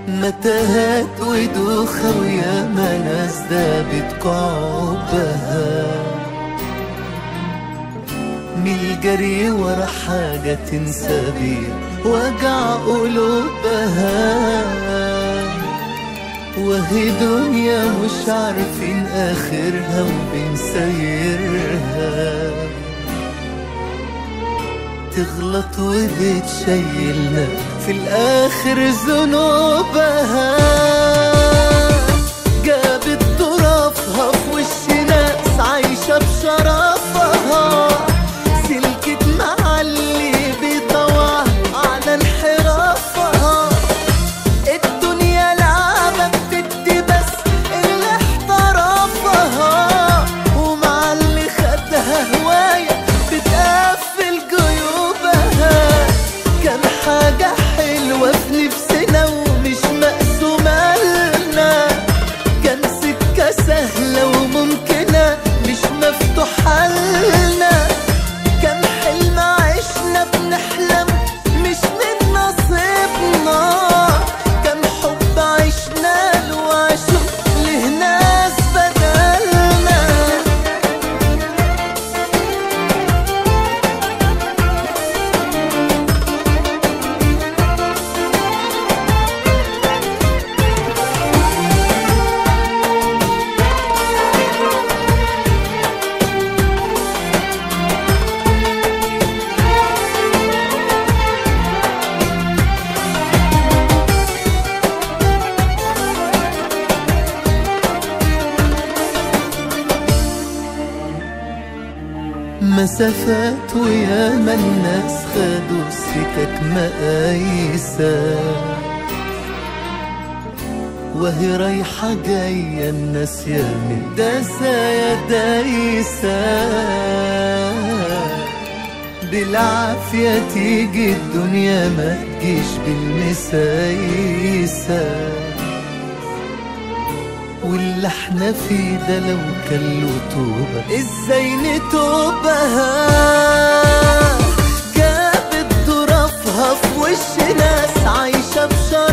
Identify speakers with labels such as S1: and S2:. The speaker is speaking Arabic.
S1: متاهات ودوخة وياما ناس دابت قعوبها من الجري ورا حاجة تنسى بيها وجع قلوبها، وهي دنيا مش عارفين آخرها وبنسيرها، تغلط وبتشيلنا في الآخر ذنوبها. جابت طرافها في وش ناس عايشة بشرفها، سلكت مع اللي بيطوع على انحرافها. الدنيا لعبة بتدي بس اللي احترافها، ومع اللي خدها هواية بتقفل جيوبها. كان حاجة حلوة في نفسنا ومش مقسومة لنا، كان سكة سهلة وممكنة مش مفتوحة لنا، كان حلم عشنا بنحلم مش من نصيبنا، كان حب عشنا له وعشق له ناس بدلنا. مسافات وياما الناس خدوا السكك مقايسة، وهي رايحة جاية الناس يا مداسة يا دايسة، بالعافية تيجي الدنيا ما تجيش بالمسايسة، واللي احنا فيه ده لو كان له توبة ازاي نتوبها. جابت ظرافها في وش ناس عايشة بشر